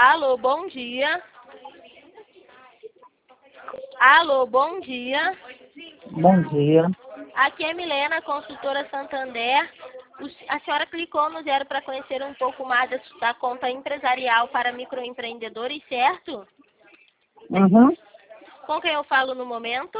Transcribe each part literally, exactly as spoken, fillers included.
Alô, bom dia. Alô, bom dia. Bom dia. Aqui é Milena, consultora Santander. O- A senhora clicou no zero para conhecer um pouco mais da, da conta empresarial para microempreendedores, certo? Uhum. Com quem eu falo no momento?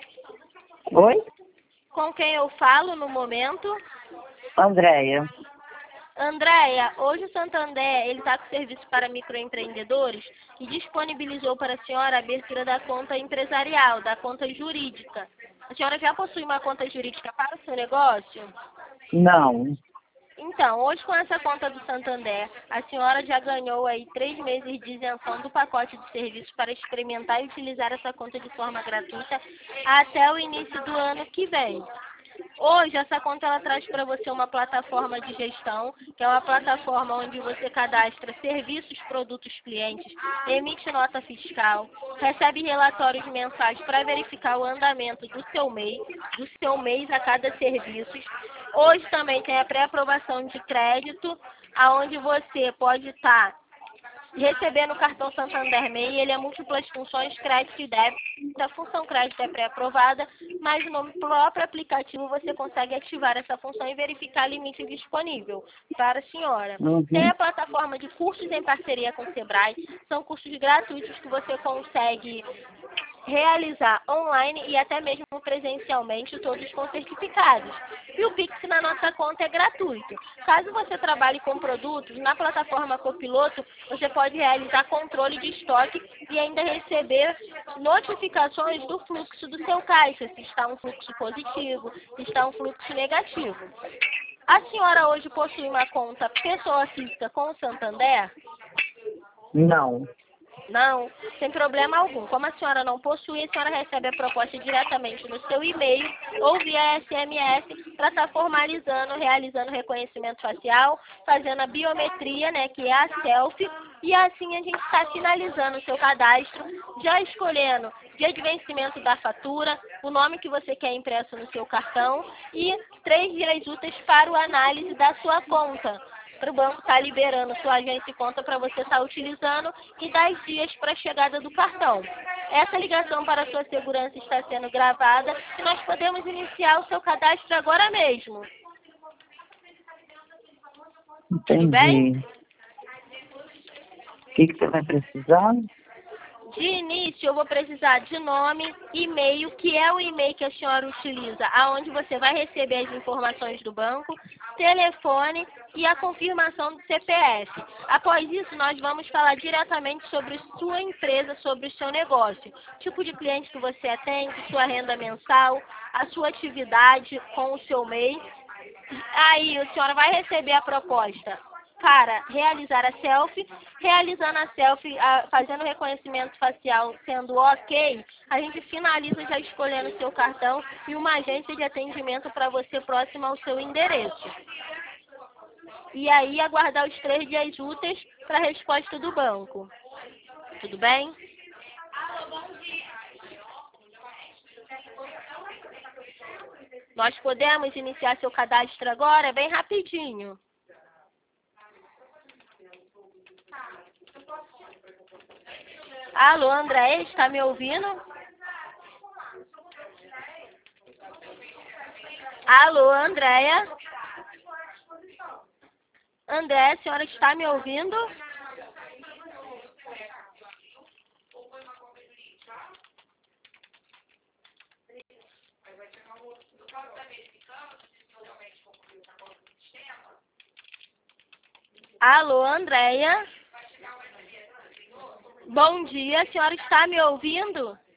Oi? Com quem eu falo no momento? Andréia. Andréia, hoje o Santander ele está com serviço para microempreendedores e disponibilizou para a senhora a abertura da conta empresarial, da conta jurídica. A senhora já possui uma conta jurídica para o seu negócio? Não. Então, hoje com essa conta do Santander, a senhora já ganhou aí três meses de isenção do pacote de serviços para experimentar e utilizar essa conta de forma gratuita até o início do ano que vem. Hoje, essa conta ela traz para você uma plataforma de gestão, que é uma plataforma onde você cadastra serviços, produtos, clientes, emite nota fiscal, recebe relatórios mensais para verificar o andamento do seu mês, do seu mês a cada serviço. Hoje também tem a pré-aprovação de crédito, aonde você pode estar recebendo o cartão Santander M E I, ele é múltiplas funções, crédito e débito. A função crédito é pré-aprovada, mas no próprio aplicativo você consegue ativar essa função e verificar limite disponível para a senhora. Uhum. Tem a plataforma de cursos em parceria com o Sebrae, são cursos gratuitos que você consegue realizar online e até mesmo presencialmente, todos com certificados. E o Pix na nossa conta é gratuito. Caso você trabalhe com produtos, na plataforma Copiloto, você pode realizar controle de estoque e ainda receber notificações do fluxo do seu caixa, se está um fluxo positivo, se está um fluxo negativo. A senhora hoje possui uma conta pessoa física com o Santander? Não. Não, sem problema algum. Como a senhora não possui, a senhora recebe a proposta diretamente no seu e-mail ou via S M S para estar formalizando, realizando reconhecimento facial, fazendo a biometria, né, que é a selfie, e assim a gente está finalizando o seu cadastro, já escolhendo dia de vencimento da fatura, o nome que você quer impresso no seu cartão e três dias úteis para o análise da sua conta. Para o banco estar liberando sua agência e conta para você estar utilizando e dez dias para a chegada do cartão. Essa ligação para a sua segurança está sendo gravada e nós podemos iniciar o seu cadastro agora mesmo. Tudo bem? Entendi. O que, que você vai precisar? De início, eu vou precisar de nome, e-mail, que é o e-mail que a senhora utiliza, aonde você vai receber as informações do banco, telefone e a confirmação do C P F. Após isso, nós vamos falar diretamente sobre sua empresa, sobre o seu negócio, tipo de cliente que você atende, sua renda mensal, a sua atividade com o seu M E I. Aí, a senhora vai receber a proposta para realizar a selfie. Realizando a selfie, a, fazendo o reconhecimento facial sendo ok, a gente finaliza já escolhendo o seu cartão e uma agência de atendimento para você próxima ao seu endereço. E aí aguardar os três dias úteis para a resposta do banco. Tudo bem? Nós podemos iniciar seu cadastro agora, é bem rapidinho. Alô, André, está me ouvindo? Alô, Andréia? André, a senhora está me ouvindo? Alô, Andréia? Bom dia, a senhora está me ouvindo?